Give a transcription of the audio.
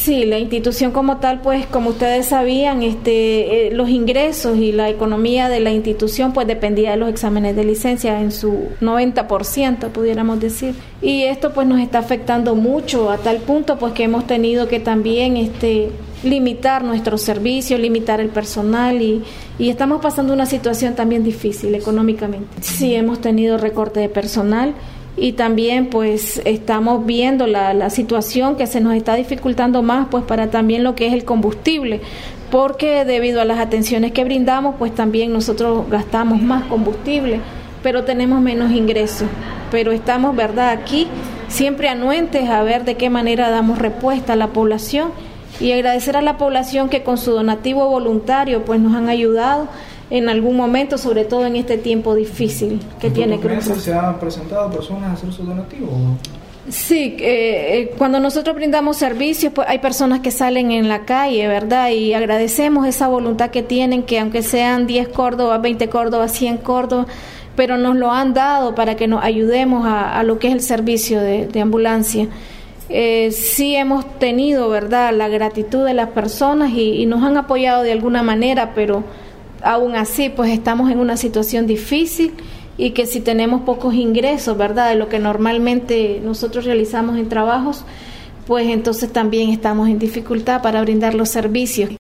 Sí, la institución como tal, pues como ustedes sabían, los ingresos y la economía de la institución pues dependía de los exámenes de licencia en su 90%, pudiéramos decir. Y esto pues nos está afectando mucho a tal punto pues que hemos tenido que también limitar nuestros servicios, limitar el personal y estamos pasando una situación también difícil económicamente. Sí, hemos tenido recorte de personal. Y también pues estamos viendo la situación que se nos está dificultando más pues para también lo que es el combustible, porque debido a las atenciones que brindamos pues también nosotros gastamos más combustible, pero tenemos menos ingresos. Pero estamos, ¿verdad?, aquí siempre anuentes a ver de qué manera damos respuesta a la población y agradecer a la población que con su donativo voluntario pues nos han ayudado en algún momento, sobre todo en este tiempo difícil que tiene Cruz Roja. ¿Se han presentado personas a hacer sus donativos? Sí, cuando nosotros brindamos servicios, pues hay personas que salen en la calle, ¿verdad? Y agradecemos esa voluntad que tienen, que aunque sean 10 córdobas, 20 córdobas, 100 córdobas, pero nos lo han dado para que nos ayudemos a lo que es el servicio de ambulancia. Sí hemos tenido, ¿verdad?, la gratitud de las personas y nos han apoyado de alguna manera, pero aún así pues estamos en una situación difícil y que si tenemos pocos ingresos, ¿verdad?, de lo que normalmente nosotros realizamos en trabajos, pues entonces también estamos en dificultad para brindar los servicios.